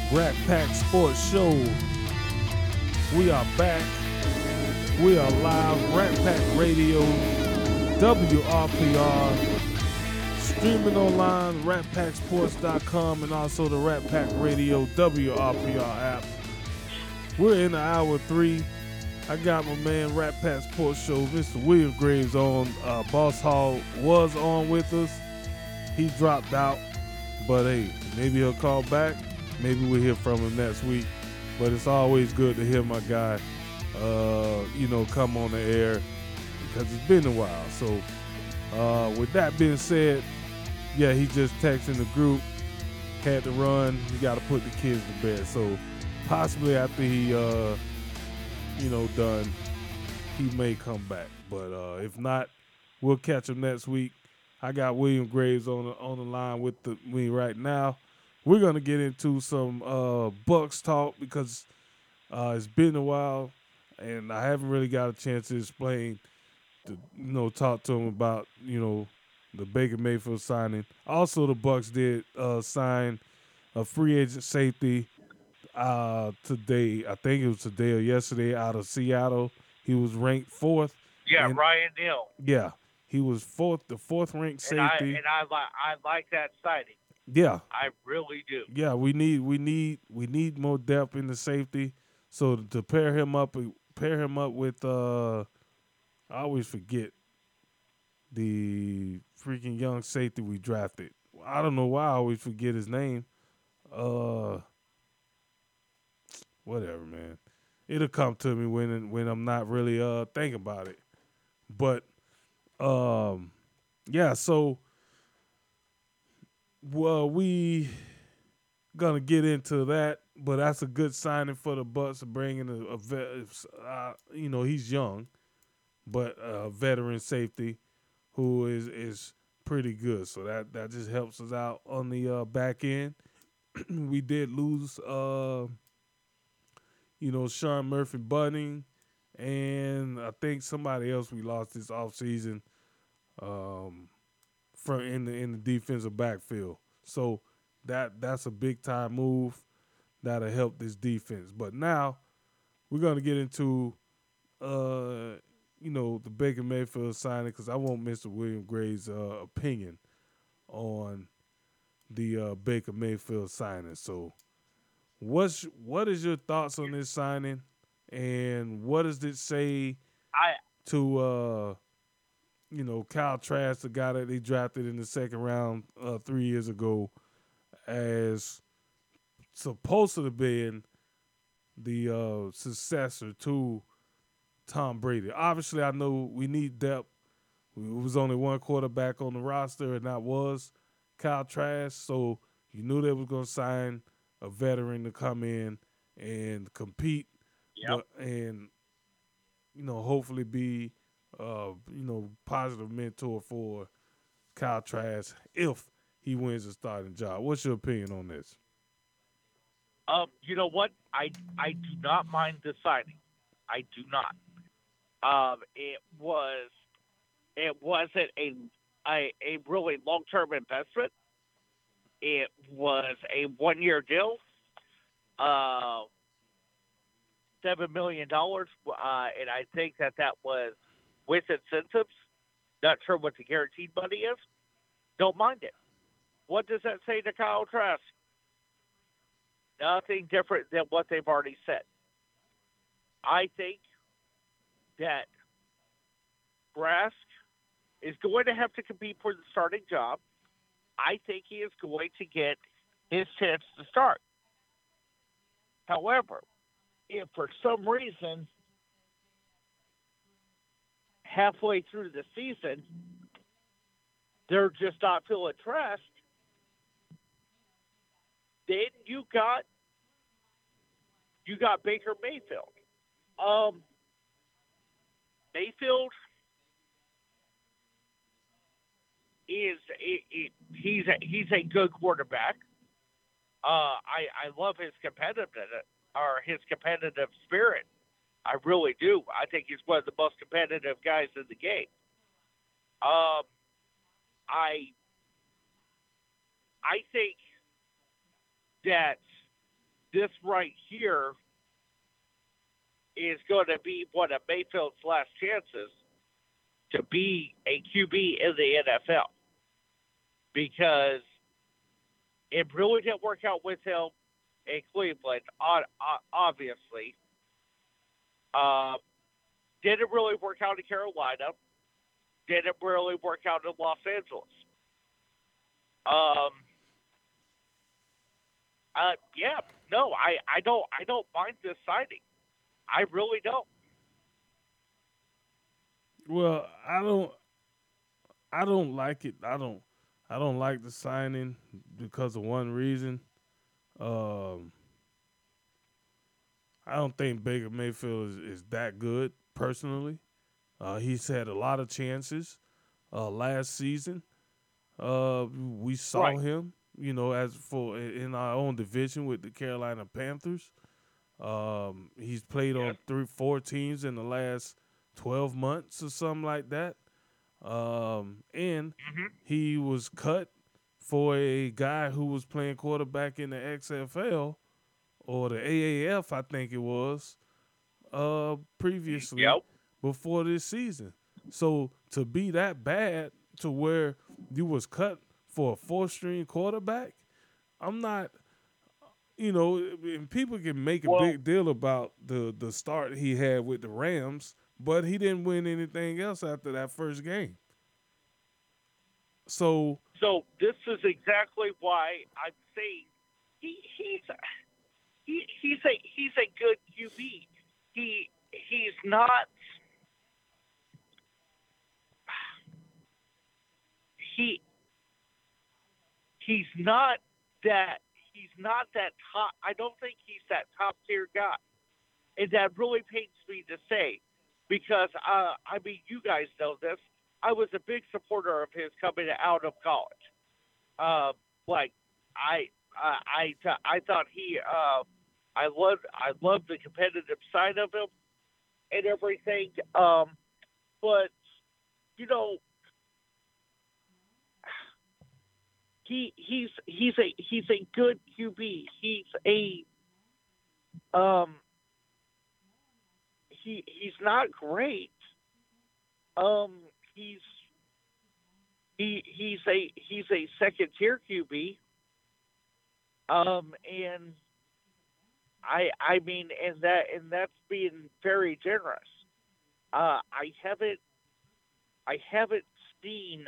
Rat Pack Sports Show. We are back. We are live. Rat Pack Radio, WRPR, streaming online, ratpacksports.com, and also the Rat Pack Radio WRPR app. We're in hour 3. I got my man Rat Pack Sports Show, Mr. William Graves on. Boss Hall was on with us. He dropped out, but hey, maybe he'll call back. Maybe we'll hear from him next week. But it's always good to hear my guy, come on the air because it's been a while. So with that being said, yeah, he just texted the group, had to run. He got to put the kids to bed. So possibly after he, done, he may come back. But if not, we'll catch him next week. I got William Graves on the line with me right now. We're gonna get into some Bucks talk because it's been a while, and I haven't really got a chance to explain, talk to him about the Baker Mayfield signing. Also, the Bucks did sign a free agent safety today. I think it was today or yesterday out of Seattle. He was ranked 4th. Yeah, Ryan Neal. Yeah, he was the fourth ranked safety. And I like that signing. Yeah, I really do. Yeah, we need more depth in the safety. So to pair him up with I always forget the freaking young safety we drafted. I don't know why I always forget his name. Whatever, man. It'll come to me when I'm not really thinking about it. But yeah, so we gonna get into that, but that's a good signing for the Bucks to bring in a vet. He's young, but a veteran safety who is pretty good. So that just helps us out on the back end. We did lose, Sean Murphy Bunting, and I think somebody else we lost this offseason from in the defensive backfield. So that's a big time move that'll help this defense. But now we're gonna get into the Baker Mayfield signing because I want Mr. William Gray's opinion on the Baker Mayfield signing. So what is your thoughts on this signing, and what does it say to Kyle Trask, the guy that they drafted in the second round 3 years ago, as supposed to have been the successor to Tom Brady. Obviously, I know we need depth. It was only one quarterback on the roster, and that was Kyle Trask. So you knew they were going to sign a veteran to come in and compete, and hopefully be positive mentor for Kyle Trask if he wins a starting job. What's your opinion on this? You know what? I do not mind the signing. I do not. It wasn't a really long-term investment. It was a 1-year deal. $7 million, and I think that was with incentives. Not sure what the guaranteed money is. Don't mind it. What does that say to Kyle Trask? Nothing different than what they've already said. I think that Trask is going to have to compete for the starting job. I think he is going to get his chance to start. However, if for some reason halfway through the season they're just not feeling Trask, then you got Baker Mayfield. Mayfield he's a good quarterback. I love his competitive spirit. I really do. I think he's one of the most competitive guys in the game. I think that this right here is going to be one of Mayfield's last chances to be a QB in the NFL because it really didn't work out with him in Cleveland, obviously. Didn't really work out in Carolina. Didn't really work out in Los Angeles. Yeah, no, I don't mind this signing. I really don't. Well, I don't like it. I don't like the signing because of one reason. Um, I don't think Baker Mayfield is that good personally. He's had a lot of chances last season. We saw Right. him, as for in our own division with the Carolina Panthers. He's played Yes. on 4 teams in the last 12 months or something like that. And Mm-hmm. he was cut for a guy who was playing quarterback in the XFL or the AAF, I think it was, previously Yep. before this season. So to be that bad to where you was cut for a 4-string quarterback, I'm not. And people can make a Well, big deal about the start he had with the Rams, but he didn't win anything else after that first game. So so this is exactly why I'm saying he's he's a good QB. He's not he he's not that he's not that top. I don't think he's that top tier guy, and that really pains me to say because I mean you guys know this. I was a big supporter of his coming out of college. Uh, like I thought I loved the competitive side of him and everything. But you know he's a good QB. Um he's not great. Um he's he's a second tier QB. And I mean and that's being very generous. Uh I haven't I haven't seen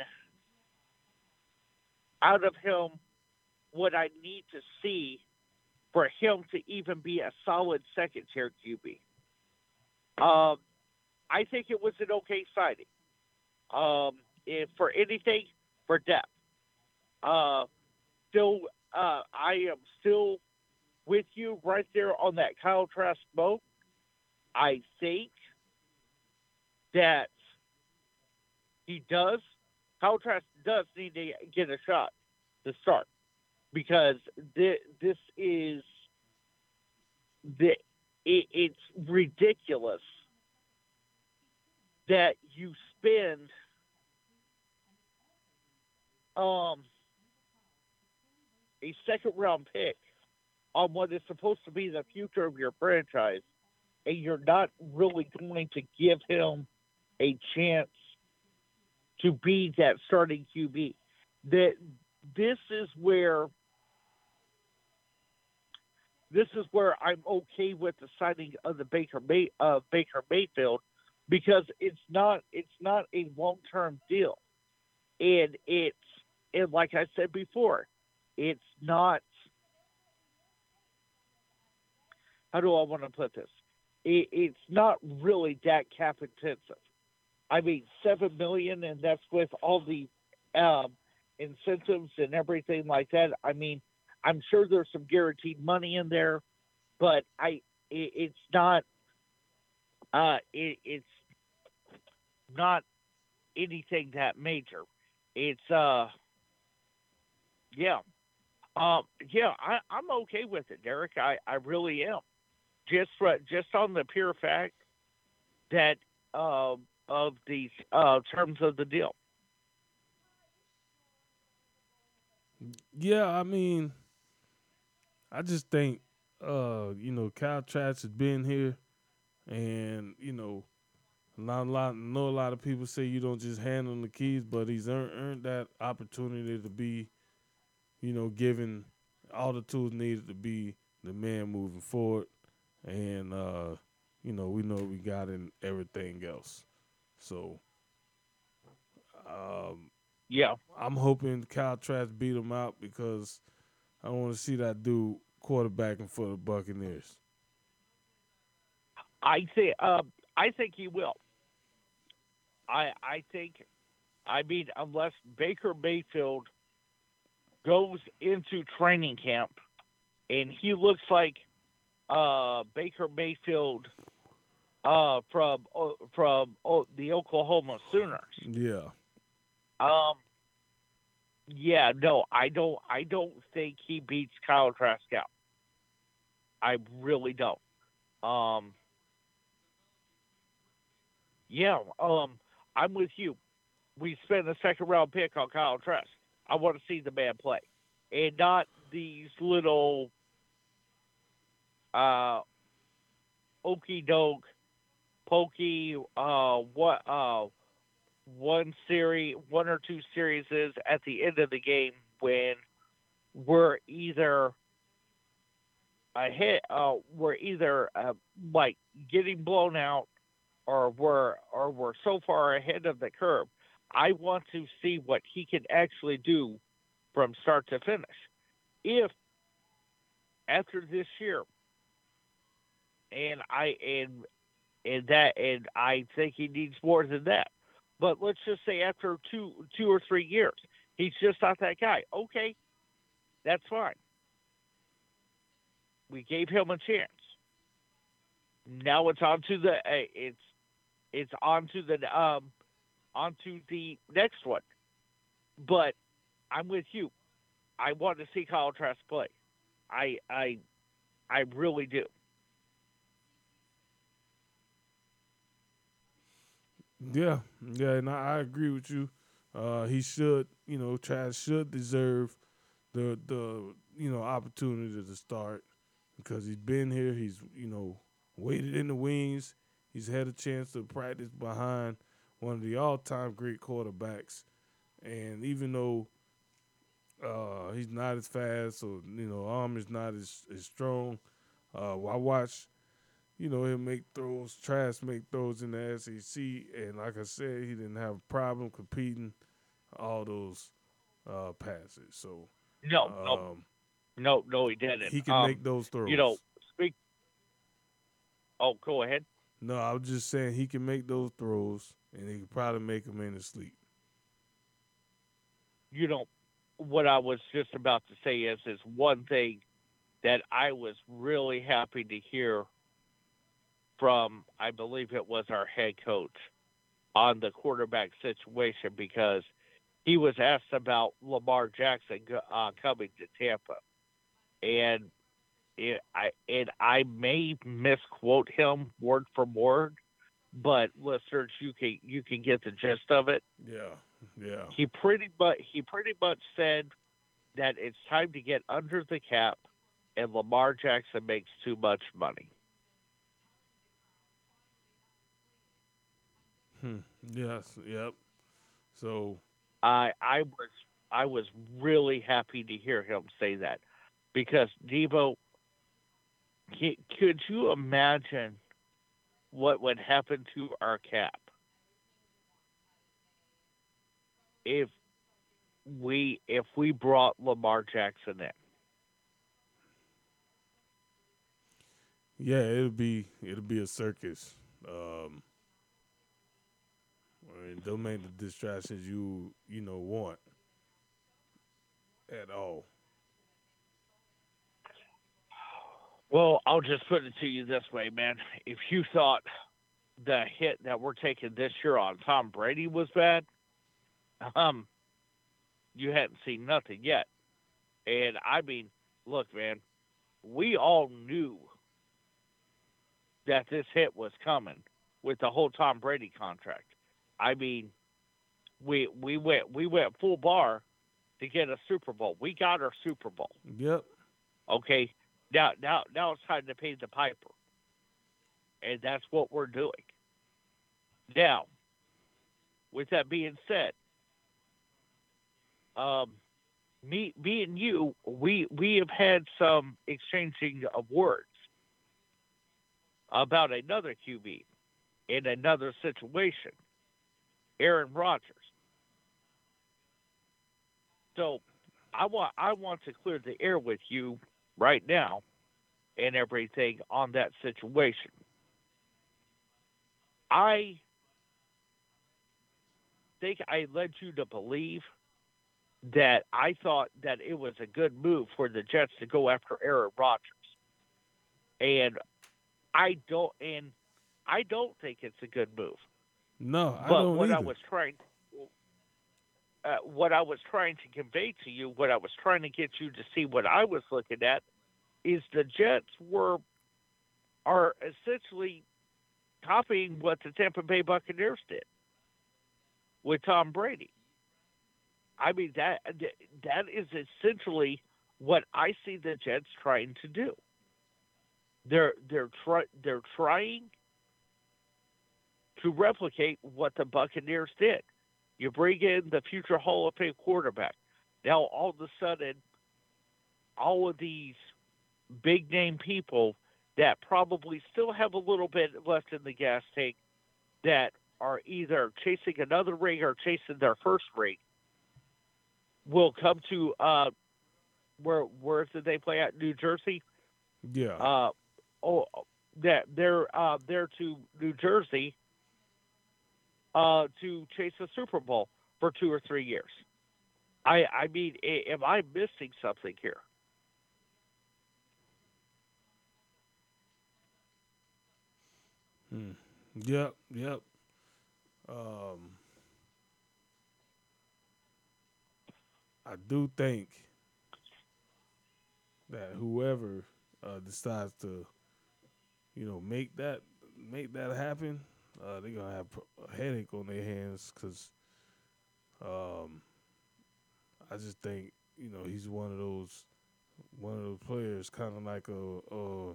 out of him what I need to see for him to even be a solid second tier QB. Um, I think it was an okay signing. If for anything, for depth. Uh, still, I am still with you right there on that Kyle Trask boat. I think that he does. Kyle Trask does need to get a shot to start because this is it's ridiculous that you spend um, a second round pick on what is supposed to be the future of your franchise, and you're not really going to give him a chance to be that starting QB. That this is where I'm okay with the signing of the Baker Mayfield because it's not a long term deal, and and like I said before, it's not. How do I want to put this? It's not really that cap intensive. I mean, 7 million, and that's with all the um, incentives and everything like that. I mean, I'm sure there's some guaranteed money in there, but it's not it's not anything that major. It's yeah yeah I'm okay with it, Derek. I really am. Just on the pure fact that of the terms of the deal. yeah, I mean, I just think Kyle Trask has been here, and know a lot of people say you don't just hand him the keys, but he's earned that opportunity to be, given all the tools needed to be the man moving forward, and we know we got in everything else. So, um, Yeah, I'm hoping Kyle Trask beat him out because I want to see that dude quarterbacking for the Buccaneers. I think he will. I think. I mean, unless Baker Mayfield goes into training camp and he looks like Baker Mayfield from the Oklahoma Sooners. Yeah, Um, yeah, no, I don't think he beats Kyle Trask out. I really don't. Um, yeah, I'm with you. We spent a second round pick on Kyle Trask. I want to see the man play, and not these little uh, okey doke, pokey, one or two series is at the end of the game when we're either we're either like getting blown out, or we're so far ahead of the curve. I want to see what he can actually do from start to finish. If after this year, and I think he needs more than that. But let's just say after two or 3 years, he's just not that guy. Okay, that's fine. We gave him a chance. Now it's on to the it's on to the next one. But I'm with you. I want to see Kyle Trask play. I I I really do. yeah, yeah, and I agree with you. He should, Trask should deserve the opportunity to start because he's been here. He's waited in the wings. He's had a chance to practice behind one of the all-time great quarterbacks, and even though he's not as fast or arm is not as strong, I watch him make throws, Trask make throws in the SEC, and like I said, he didn't have a problem competing all those passes. So No, no, um, no, he didn't. he can make those You know, throws. speak. Oh, go ahead. No, I was just saying he can make those throws, and he can probably make them in his sleep. You know, what I was just about to say is one thing that I was really happy to hear from. I believe it was our head coach on the quarterback situation because he was asked about Lamar Jackson coming to Tampa, and I may misquote him word for word, but listeners, you can get the gist of it. Yeah, yeah, He pretty much said that it's time to get under the cap, and Lamar Jackson makes too much money. hmm. Yes, yep. So I was really happy to hear him say that because Devo, could you imagine what would happen to our cap if we brought Lamar Jackson in? yeah, it'll be a circus. Um, I mean, don't make the distractions you want at all. Well, I'll just put it to you this way, man. If you thought the hit that we're taking this year on Tom Brady was bad, um, you hadn't seen nothing yet. And I mean, look, man, we all knew that this hit was coming with the whole Tom Brady contract. I mean, we went full bar to get a Super Bowl. We got our Super Bowl. Yep. Okay. Now it's time to pay the piper, and that's what we're doing. Now, with that being said, um, me and you, we have had some exchanging of words about another QB in another situation, Aaron Rodgers. So I want to clear the air with you right now and everything on that situation. I think I led you to believe that I thought that it was a good move for the Jets to go after Aaron Rodgers, and I don't think it's a good move. No, I But don't either. what I was trying to convey to you, what I was trying to get you to see, what I was looking at, is the Jets are essentially copying what the Tampa Bay Buccaneers did with Tom Brady. I mean that is essentially what I see the Jets trying to do. They're trying to replicate what the Buccaneers did. You bring in the future Hall of Fame quarterback. Now all of a sudden, all of these big name people that probably still have a little bit left in the gas tank that are either chasing another ring or chasing their first ring will come to where did they play at New Jersey? Yeah. Uh, oh, that they're to New Jersey to chase a Super Bowl for 2 or 3 years. I mean, am I missing something here? Hmm. Yep. Yep. Um, I do think that whoever decides to, make that happen, they're gonna have a headache on their hands because um, I just think he's one of those players, kind of like a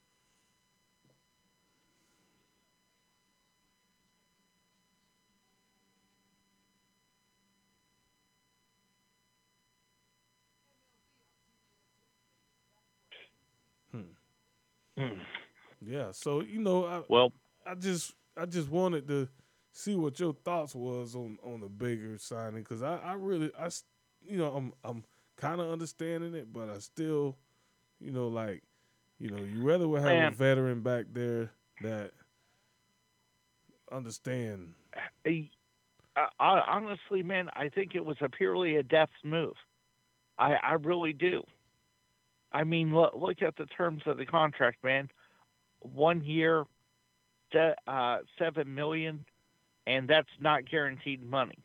hmm. Hmm. Yeah. So Well, I just wanted to see what your thoughts was on the Baker signing because I really I'm kind of understanding it, but I still like you rather would have a man, veteran back there that understand. honestly, man, I think it was a purely a depth move. I really do. I mean, look at the terms of the contract, man. 1 year, 7 million, and that's not guaranteed money.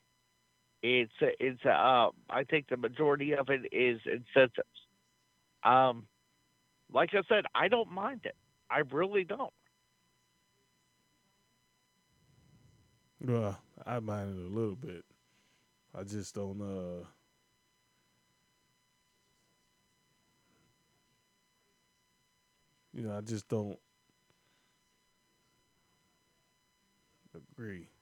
I think the majority of it is incentives. Um, like I said, I don't mind it. I really don't. Well, I mind it a little bit. I just don't. I just don't agree.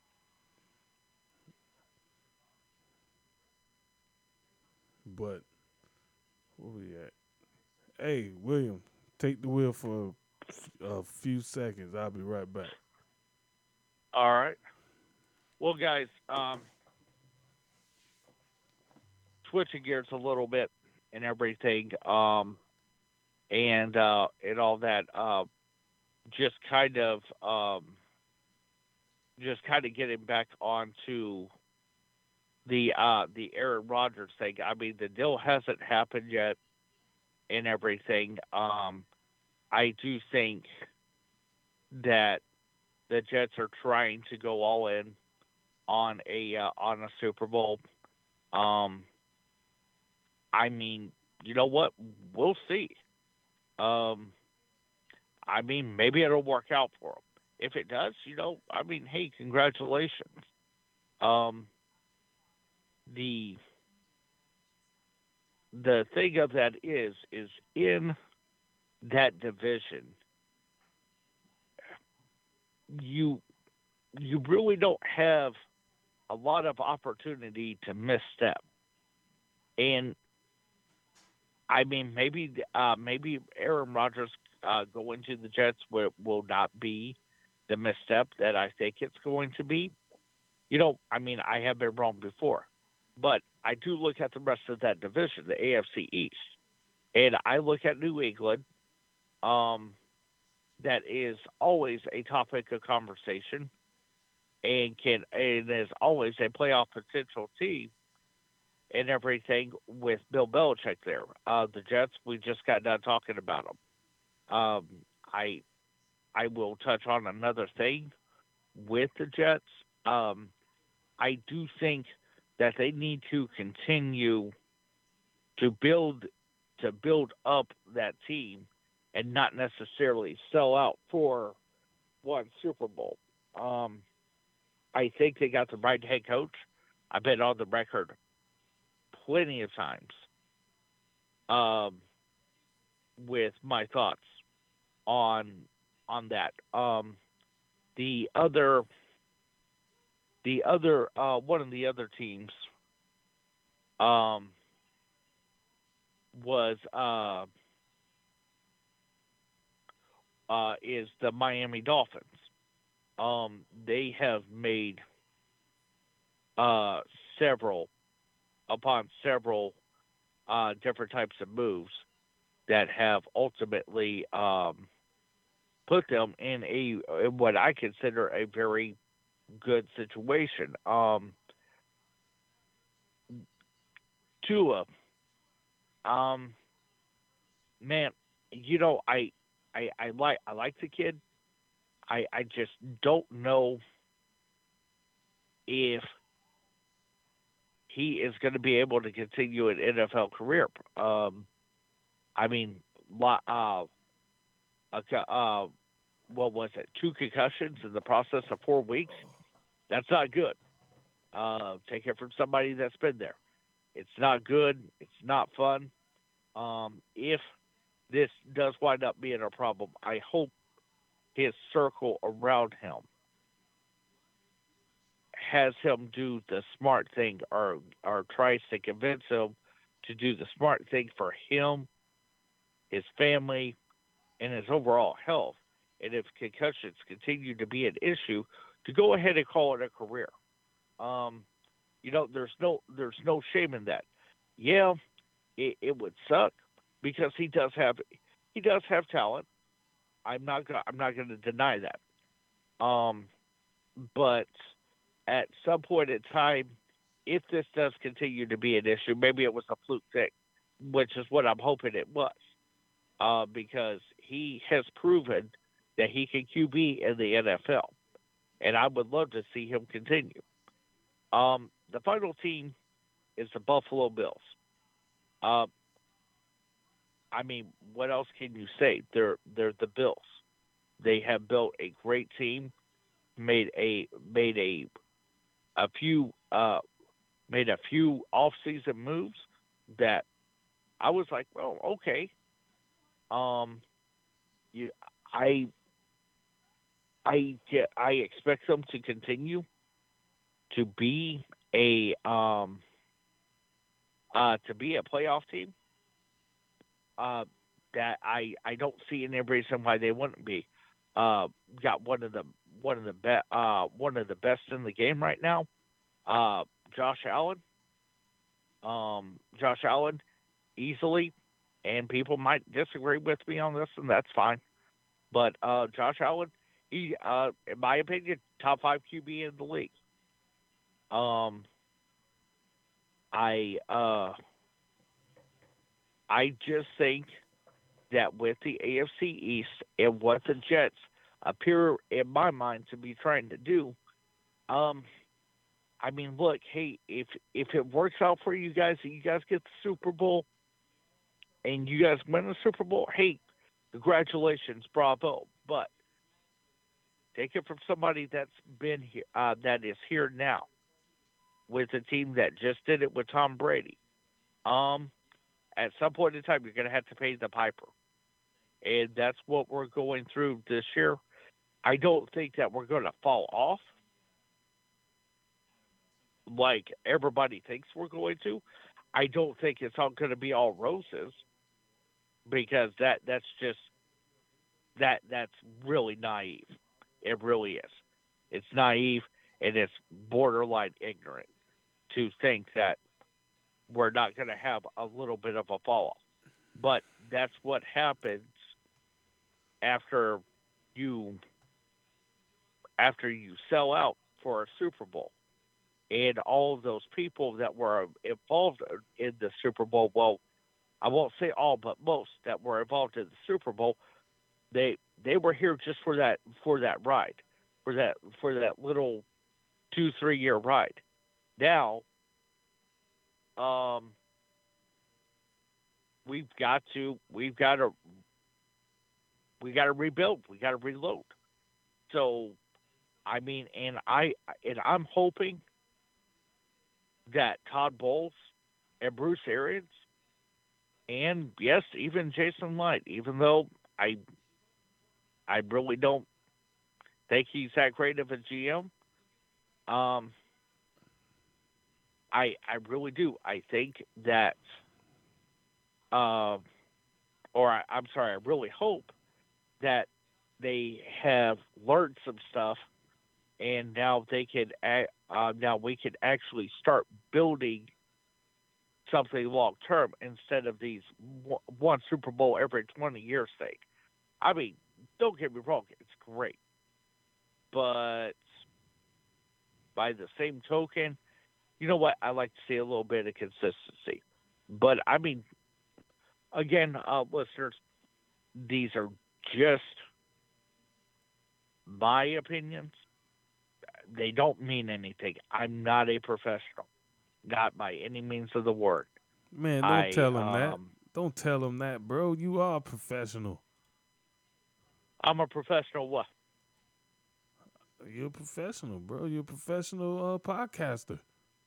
But where we at? Hey, William, take the wheel for a few seconds. I'll be right back. All right. Well, guys, switching gears a little bit and everything, and all that. Just kind of, just kind of getting back onto the Aaron Rodgers thing. I mean, the deal hasn't happened yet and everything. I do think that the Jets are trying to go all in on a Super Bowl. Um, I mean, you know what? We'll see. Um, I mean, maybe it'll work out for them. If it does, I mean, hey, congratulations. Um, the the thing of that is in that division, you you really don't have a lot of opportunity to misstep. And I mean, maybe Aaron Rodgers going to the Jets will not be the misstep that I think it's going to be. I mean, I have been wrong before, but I do look at the rest of that division, the AFC East, and I look at New England. Um, that is always a topic of conversation and is always a playoff potential team and everything with Bill Belichick there. The Jets, we just got done talking about them. I I will touch on another thing with the Jets. Um, I do think that they need to continue to build up that team and not necessarily sell out for one Super Bowl. Um, I think they got the right head coach. I've been on the record plenty of times um, with my thoughts on that. The other one of the other teams um, was is the Miami Dolphins. They have made uh, several upon several different types of moves that have ultimately put them in what I consider a very good situation. Tua, um, man, I like the kid. I just don't know if he is going to be able to continue an NFL career. I mean, a, what was it? Two concussions in the process of 4 weeks. That's not good. Take it from somebody that's been there. It's not good. It's not fun. If this does wind up being a problem, I hope his circle around him has him do the smart thing or tries to convince him to do the smart thing for him, his family, and his overall health. And if concussions continue to be an issue, to go ahead and call it a career. Um, there's no shame in that. Yeah, it would suck because he does have talent. I'm not gonna deny that. Um, but at some point in time, if this does continue to be an issue, maybe it was a fluke thing, which is what I'm hoping it was, because he has proven that he can QB in the NFL, and I would love to see him continue. The final team is the Buffalo Bills. Uh, I mean, what else can you say? They're the Bills. They have built a great team, made a few made a few off season moves that I was like, well, okay. Um, you, I I expect them to continue to be a playoff team. Uh, that I don't see any reason why they wouldn't be. Uh, got one of the best in the game right now. Uh, Josh Allen. Josh Allen easily, and people might disagree with me on this, and that's fine. But Josh Allen, in my opinion, top five QB in the league. Um, I I just think that with the AFC East and what the Jets appear in my mind to be trying to do, um, I mean, look, hey, if it works out for you guys and you guys get the Super Bowl and you guys win the Super Bowl, hey, congratulations, bravo. But take it from somebody that's been here, that is here now with a team that just did it with Tom Brady. Um, at some point in time, you're going to have to pay the piper. and that's what we're going through this year. I don't think that we're going to fall off like everybody thinks we're going to. I don't think it's all going to be all roses because that's really naive. It really is. It's naive and it's borderline ignorant to think that we're not going to have a little bit of a fall off. But that's what happens after you sell out for a Super Bowl. And all of those people that were involved in the Super Bowl, well, I won't say all, but most that were involved in the Super Bowl, they were here just for that ride, for that little 2-3 year ride. Now, we've got to rebuild, we got to reload. So, I mean, and I'm hoping that Todd Bowles and Bruce Arians, and yes, even Jason Light, even though I really don't think he's that great of a GM. I really do. I think that, I'm sorry, I really hope that they have learned some stuff, and now we can actually start building something long term instead of these one Super Bowl every 20 years thing. I mean, don't get me wrong, it's great, but by the same token, you know what? I like to see a little bit of consistency. But I mean, again, listeners, these are just my opinions. They don't mean anything. I'm not a professional, not by any means of the word. Man, don't tell him that. Don't tell him that, bro. You are a professional. I'm a professional what? You're a professional, bro. You're a professional podcaster.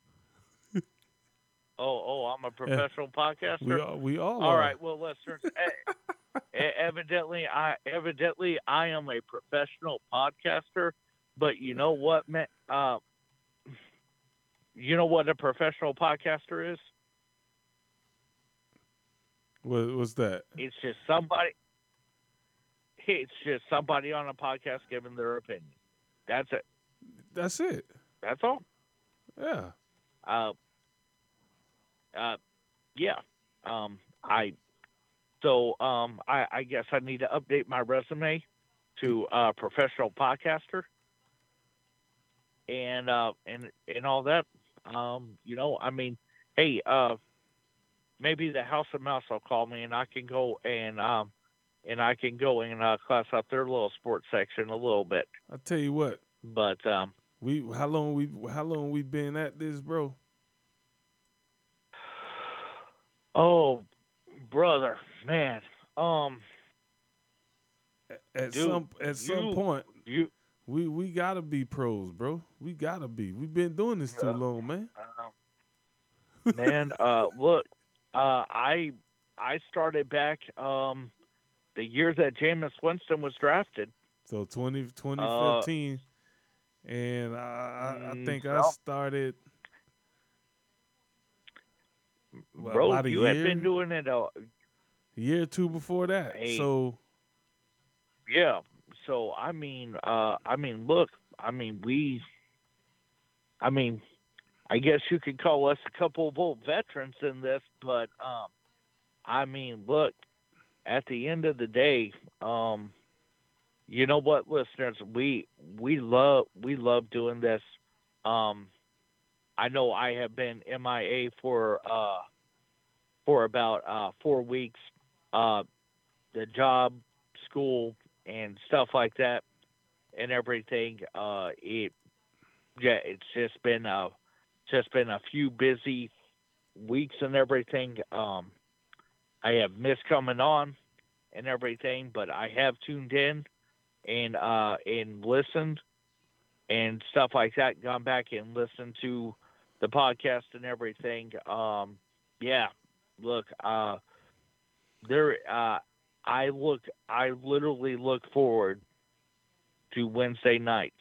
I'm a professional podcaster. We all All are. right, well, listeners, evidently I am a professional podcaster. But you know what, man? You know what a professional podcaster is? What's that? It's just somebody on a podcast giving their opinion. That's it. That's it. That's all. Yeah. Yeah. I guess I need to update my resume to professional podcaster and all that. You know, I mean, hey, maybe the House of Mouse will call me and I can go and class out their little sports section a little bit. I'll tell you what. But how long we been at this, bro? Oh, brother, man. At some point, we gotta be pros, bro. We gotta be. We've been doing this too long, man. Man, look, I started back the year that Jameis Winston was drafted. So 2015, and I think I started. Bro, about you had been doing it a year or two before that. So yeah. So I mean, look, I guess you could call us a couple of old veterans in this, but I mean, look, at the end of the day, you know what, listeners, we love doing this. I know I have been MIA for about 4 weeks. The job, school, and stuff like that, and everything. It's just been a few busy weeks and everything. I have missed coming on and everything, but I have tuned in and listened and stuff like that. Gone back and listened to the podcast and everything. Yeah, look, I literally look forward to Wednesday nights,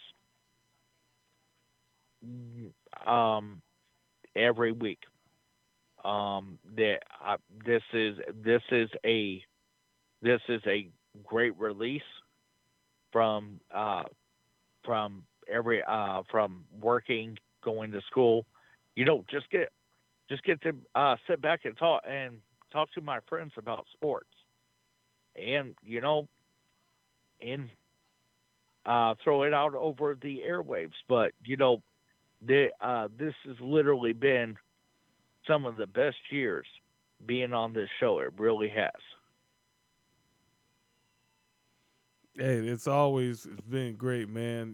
um, every week. That this is this is a this is a great release from from from working, going to school. Just get to sit back and talk to my friends about sports, and and throw it out over the airwaves. But this has literally been some of the best years being on this show. It really has. Hey, it's been great, man.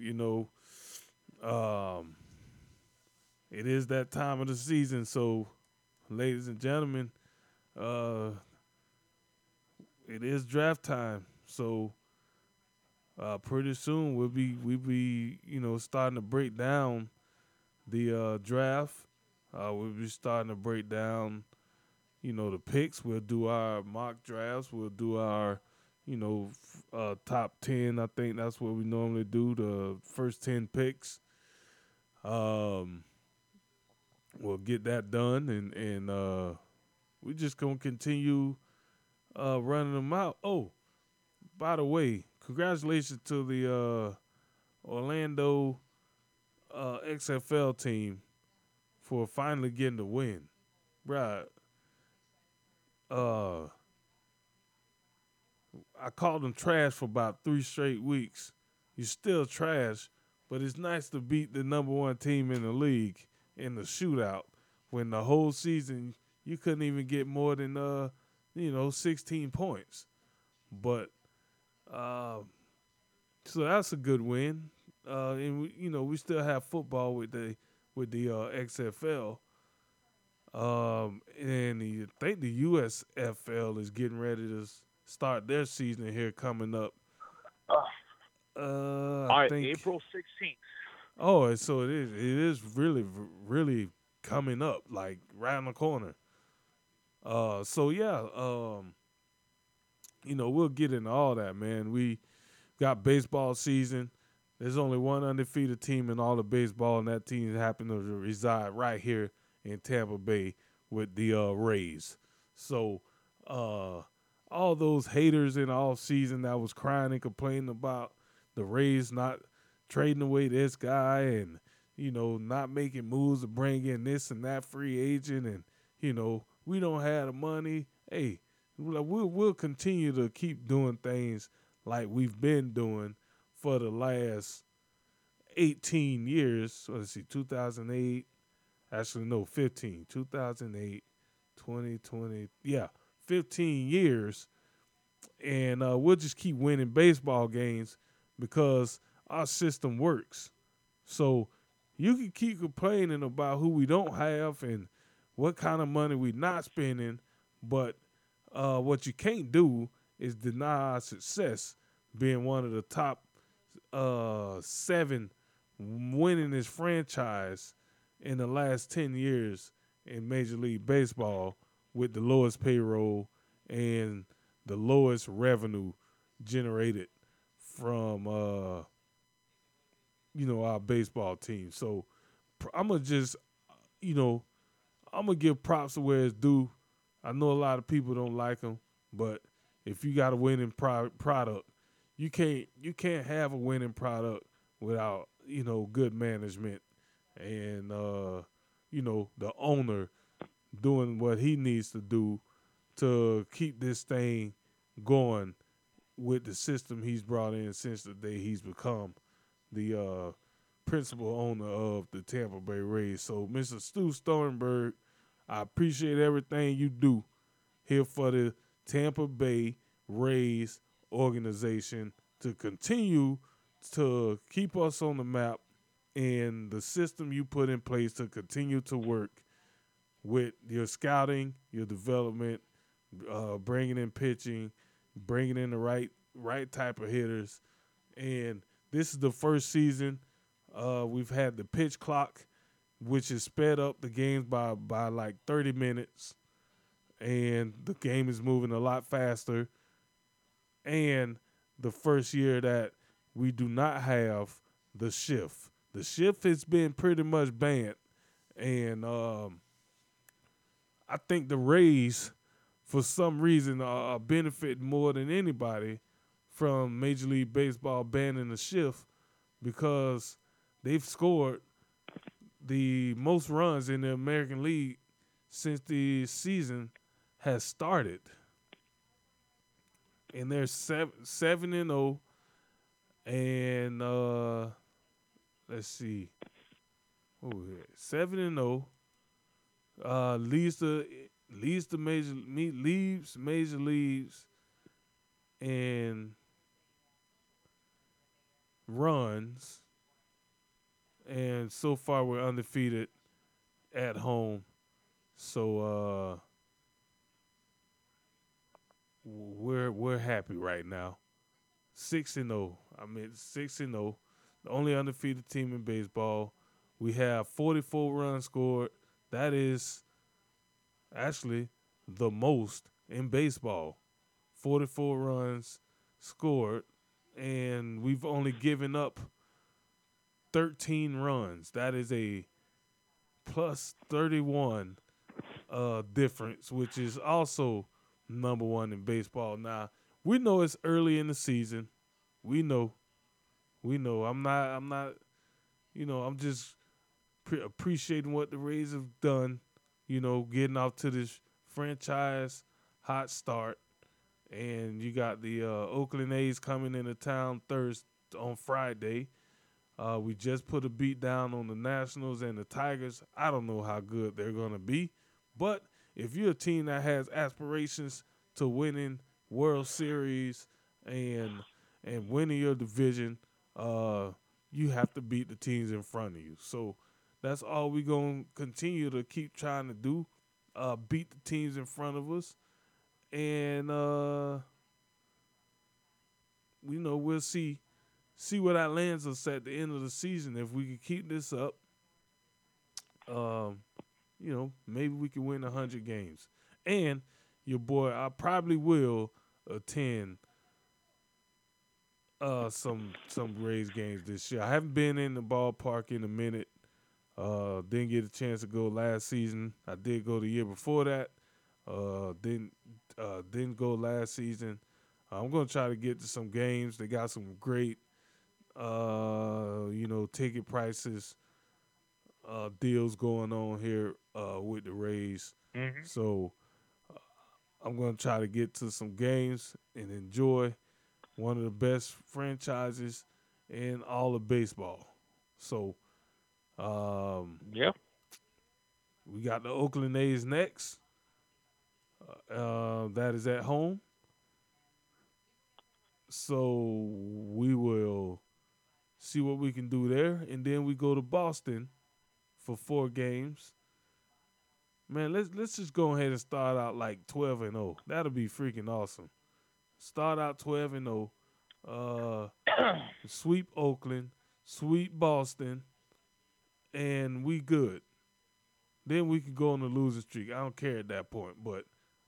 Um, it is that time of the season, so ladies and gentlemen, uh, it is draft time. So pretty soon we'll be starting to break down the draft. We'll be starting to break down the picks. We'll do our mock drafts. We'll do our top 10. I think that's what we normally do. The first 10 picks. Um, we'll get that done, and we just gonna continue running them out. Oh, by the way, congratulations to the Orlando XFL team for finally getting the win. Right. Uh, I called them trash for about 3 straight weeks. You're still trash, but it's nice to beat the number one team in the league in the shootout when the whole season you couldn't even get more than 16 points. But uh, so that's a good win. And we still have football with the XFL. And I think the USFL is getting ready to start their season here coming up. Uh, I all right, think. April 16th. Oh, so it is. It is really, really coming up, like right on the corner. So yeah. We'll get into all that, man. We got baseball season. There's only one undefeated team in all of baseball, and that team happens to reside right here in Tampa Bay with the Rays. So, all those haters in the off season that was crying and complaining about the Rays not trading away this guy and not making moves to bring in this and that free agent, and we don't have the money. Hey, we'll continue to keep doing things like we've been doing for the last 18 years. So let's see, 2008. Actually, no, 15. 2008, 2020. Yeah, 15 years. And we'll just keep winning baseball games because our system works. So you can keep complaining about who we don't have and what kind of money we're not spending, but what you can't do is deny our success being one of the top 7 winningest franchise in the last 10 years in Major League Baseball with the lowest payroll and the lowest revenue generated from our baseball team. So I'm gonna just I'm gonna give props to where it's due. I know a lot of people don't like them, but if you got a winning product, you can't have a winning product without good management and the owner doing what he needs to do to keep this thing going with the system he's brought in since the day he's become the principal owner of the Tampa Bay Rays. So, Mr. Stu Sternberg, I appreciate everything you do here for the Tampa Bay Rays organization to continue to keep us on the map and the system you put in place to continue to work with your scouting, your development, bringing in pitching, bringing in the right type of hitters. And this is the first season we've had the pitch clock, which has sped up the games by like 30 minutes. And the game is moving a lot faster. and the first year that we do not have the shift. The shift has been pretty much banned, and I think the Rays, for some reason, are benefiting more than anybody from Major League Baseball banning the shift because they've scored the most runs in the American League since the season has started, and they're 7-0. And let's see, 7-0. Leaves major leagues and runs, and so far we're undefeated at home. So we're happy right now. 6-0. I mean 6-0. The only undefeated team in baseball. We have 44 runs scored. That is actually the most in baseball. 44 runs scored, and we've only given up 13 runs. That is a plus 31 difference, which is also number one in baseball. Now, we know it's early in the season. We know. I'm not, I'm just appreciating what the Rays have done, getting off to this franchise hot start. And you got the Oakland A's coming into town on Friday. We just put a beat down on the Nationals and the Tigers. I don't know how good they're going to be. But if you're a team that has aspirations to winning World Series and winning your division, you have to beat the teams in front of you. So that's all we're going to continue to keep trying to do, beat the teams in front of us. And, we'll see where that lands us at the end of the season. If we can keep this up, maybe we can win 100 games. And your boy, I probably will attend some Rays games this year. I haven't been in the ballpark in a minute. Didn't get a chance to go last season. I did go the year before that. Didn't go last season. I'm gonna try to get to some games. They got some great, ticket prices, deals going on here with the Rays. Mm-hmm. So I'm gonna try to get to some games and enjoy one of the best franchises in all of baseball. So, Yeah. we got the Oakland A's next. That is at home. So we will see what we can do there, and then we go to Boston for 4 games. Man, let's just go ahead and start out like 12-0. That'll be freaking awesome. Start out 12-0. Sweep Oakland, sweep Boston, and we good. Then we can go on the losing streak. I don't care at that point, but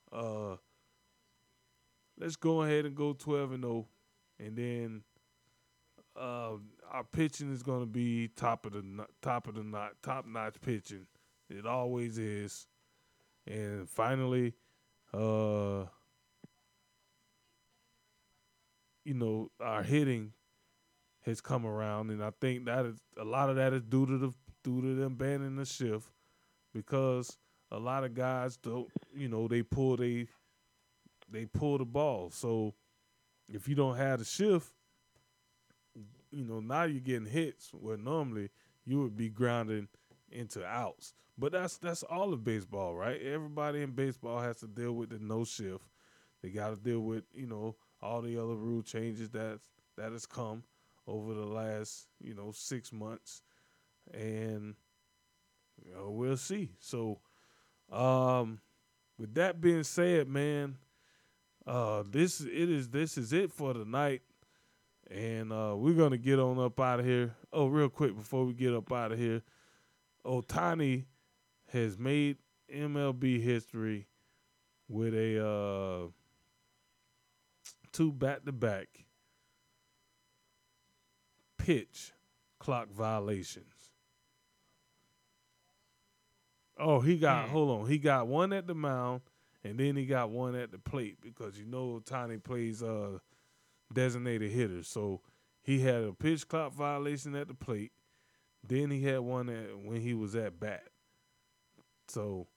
let's go ahead and go 12-0, and then our pitching is going to be top notch pitching. It always is. And finally, our hitting has come around, and I think that is a lot of that is due to them banning the shift, because a lot of guys don't, they pull the ball. So if you don't have the shift, now you're getting hits where normally you would be grounding into outs. But that's all of baseball, right? Everybody in baseball has to deal with the no shift. They got to deal with, all the other rule changes that has come over the last, 6 months. And we'll see. So with that being said, man, this is it for tonight. And we're going to get on up out of here. Oh, real quick before we get up out of here, Ohtani has made MLB history with a 2 back-to-back pitch clock violations. Oh, he got hold on. He got one at the mound, and then he got one at the plate because Tiny plays designated hitter. So he had a pitch clock violation at the plate. Then he had one when he was at bat. So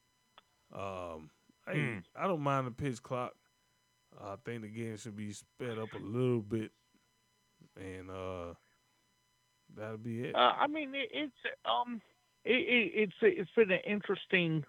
I don't mind the pitch clock. I think the game should be sped up a little bit, and that'll be it. I mean, it's been an interesting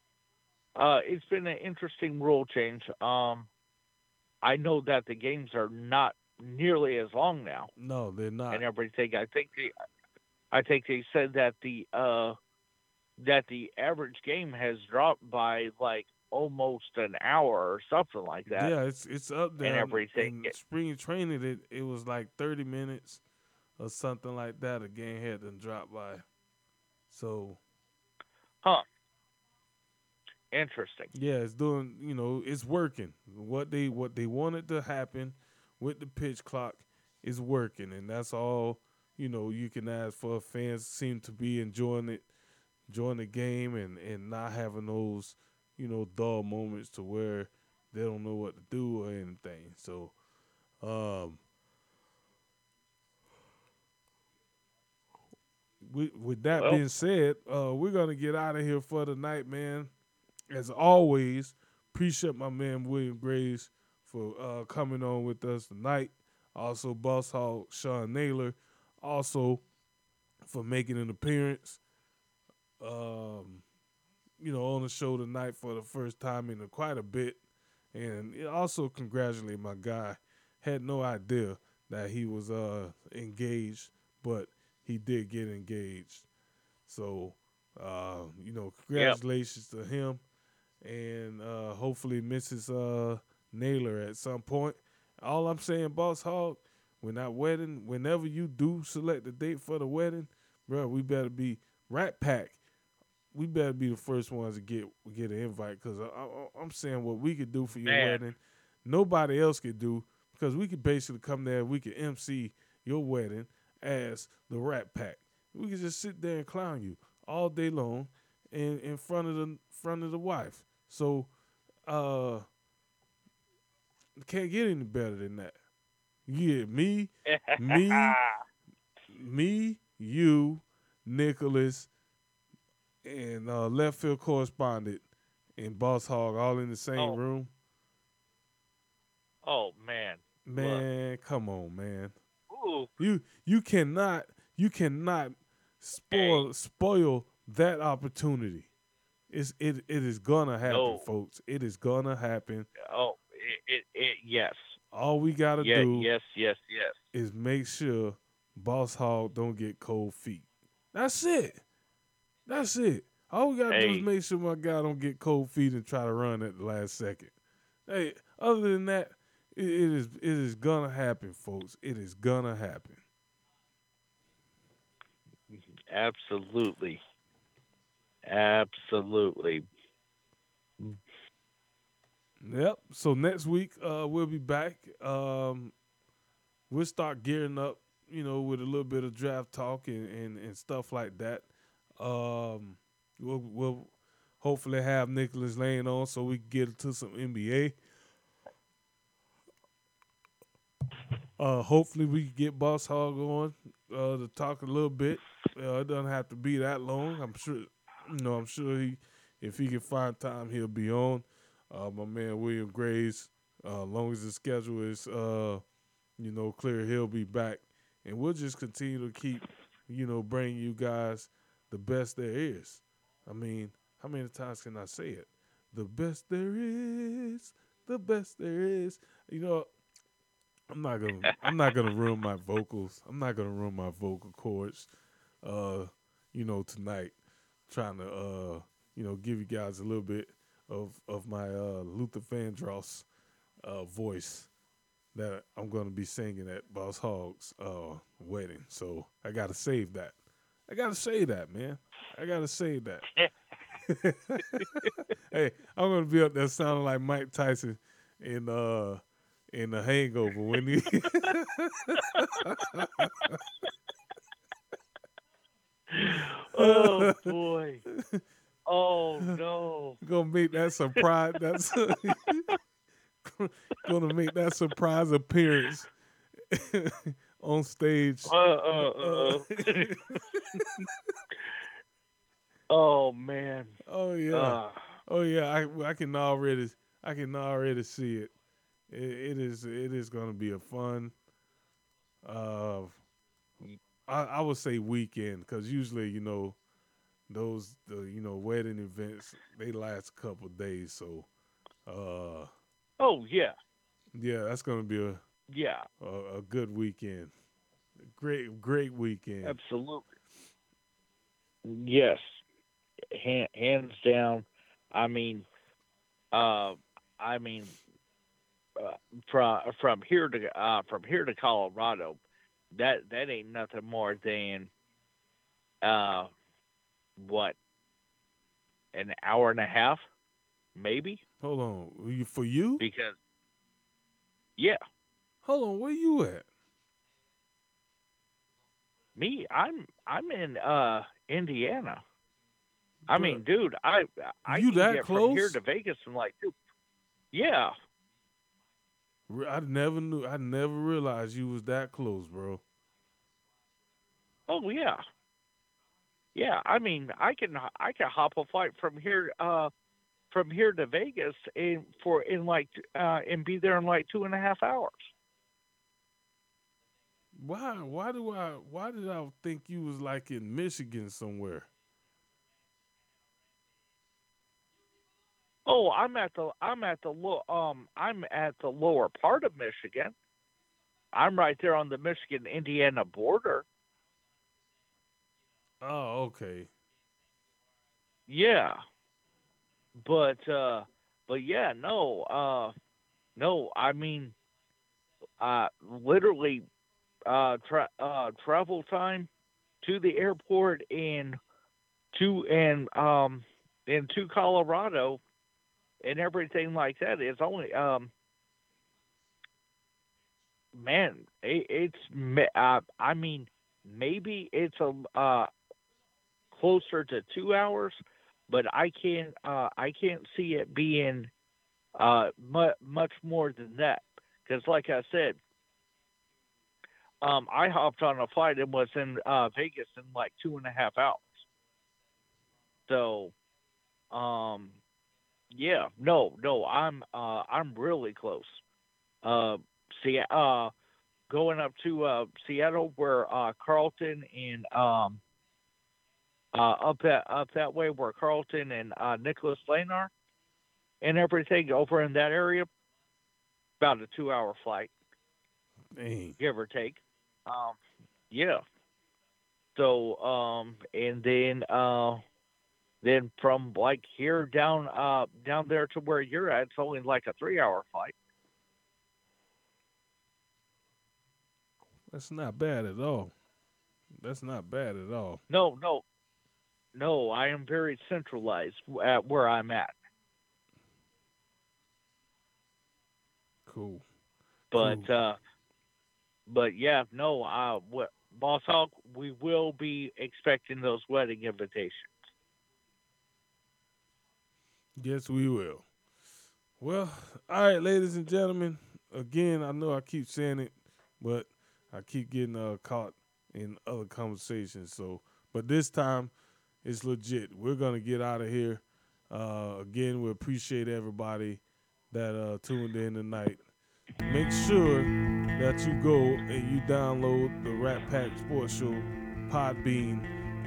rule change. I know that the games are not nearly as long now, No, they're not. and everything. I think they said that the average game has dropped by like almost an hour or something like that. Yeah, it's up there. And everything. In spring training, it was like 30 minutes or something like that. A game had to drop by. So, Interesting. yeah, it's doing. It's working. What they wanted to happen with the pitch clock is working, and that's all. You can ask for. Fans seem to be enjoying the game, and not having those dull moments to where they don't know what to do or anything. So, with that being said, we're gonna get out of here for the night, man. As always, appreciate my man William Graves for coming on with us tonight. Also, Boss Hog Sean Naylor, also for making an appearance. On the show tonight for the first time in quite a bit. And also congratulate my guy. Had no idea that he was engaged, but he did get engaged. So, congratulations to him. And hopefully Mrs. Naylor at some point. All I'm saying, Boss Hog, whenever you do select the date for the wedding, bro, we better be Rat Pack. We better be the first ones to get an invite because I'm saying what we could do for your wedding, nobody else could do because we could basically come there, we could MC your wedding as the Rat Pack. We could just sit there and clown you all day long in front of the wife. So, can't get any better than that. Yeah, me, you, Nicholas, and left field correspondent and Boss Hog all in the same room. Oh man. Man, come on, man. Ooh. You cannot spoil that opportunity. It is gonna happen, folks. It is gonna happen. Oh, yes. All we gotta do yes. is make sure Boss Hog don't get cold feet. That's it. All we gotta do is make sure my guy don't get cold feet and try to run at the last second. Hey, other than that, it is gonna happen, folks. It is gonna happen. Absolutely. Yep. So next week we'll be back. We'll start gearing up, with a little bit of draft talk and stuff like that. We'll hopefully have Nicholas Lane on so we can get into some NBA. Hopefully we can get Boss Hog on to talk a little bit. It doesn't have to be that long. I'm sure if he can find time, he'll be on. My man William Graves, long as the schedule is clear, he'll be back, and we'll just continue to keep bringing you guys the best there is. I mean, how many times can I say it? The best there is, the best there is. I'm not gonna ruin my vocals. I'm not gonna ruin my vocal cords. Tonight, trying to give you guys a little bit of my Luther Vandross voice that I'm gonna be singing at Boss Hog's wedding. So I gotta save that. I gotta say that, man. I gotta say that. Hey, I'm gonna be up there sounding like Mike Tyson in in The Hangover when he Oh boy. Oh no. gonna make that surprise. That's gonna make that surprise appearance on stage. Oh man. Oh yeah, oh yeah. I can already see it. It is gonna be a fun. Uh, I would say weekend because usually those wedding events they last a couple of days. So Oh yeah. yeah, that's gonna be Yeah. a good weekend. Great weekend. Absolutely. Yes. Hands down. I mean, uh, I mean, from here to Colorado, that ain't nothing more than uh, what, an hour and a half, maybe. Hold on, for you? Because yeah, Hold on, where you at? me, I'm in Indiana. I Bruh, mean, dude, I you can that get from here close? to Vegas in like two. Yeah. I never knew. I never realized you was that close, bro. Oh yeah. Yeah. I mean, I can hop a flight from here to Vegas and be there in like 2.5 hours. Why? Why did I think you was like in Michigan somewhere? Oh, I'm at the lower part of Michigan. I'm right there on the Michigan Indiana border. Oh, okay. Yeah. But yeah, no, I mean literally travel time to the airport and to Colorado and everything like that is only man, I mean, maybe it's a closer to 2 hours, but I can't see it being much more than that. Because, like I said, I hopped on a flight and was in Vegas in like 2.5 hours. So, um, yeah, no, I'm really close. Uh, see, going up to Seattle, where Carlton and up that way where Carlton and Nicholas Lane are, and everything over in that area, about a 2 hour flight, Dang. give or take. Um, yeah. So and then from like here down there to where you're at, it's only like a 3 hour flight. That's not bad at all. That's not bad at all. No, no, no. I am very centralized at where I'm at. Cool. Cool. But yeah, no. Boss Hawk, we will be expecting those wedding invitations. Yes, we will. Well, all right, ladies and gentlemen. Again, I know I keep saying it, but I keep getting caught in other conversations. So, but this time it's legit. We're gonna get out of here. Again, we appreciate everybody that tuned in tonight. Make sure that you go and you download the Rat Pack Sports Show Podbean,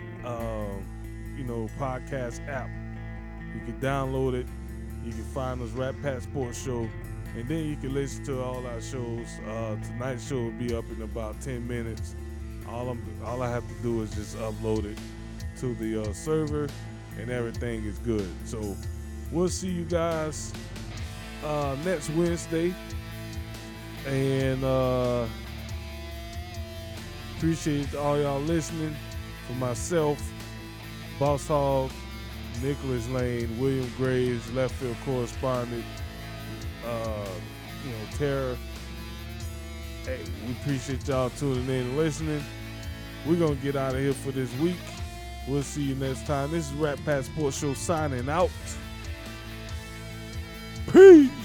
podcast app. You can download it. You can find us Rat Pack Sports Show, and then you can listen to all our shows. Tonight's show will be up in about 10 minutes. All I have to do is just upload it to the server, and everything is good. So we'll see you guys next Wednesday, and appreciate all y'all listening. For myself, Boss Hog, Nicholas Lane, William Graves, left field correspondent, Tara Hey, we appreciate y'all tuning in and listening. We're going to get out of here for this week. We'll see you next time. This is Rat Pack Sports Show signing out. Peace.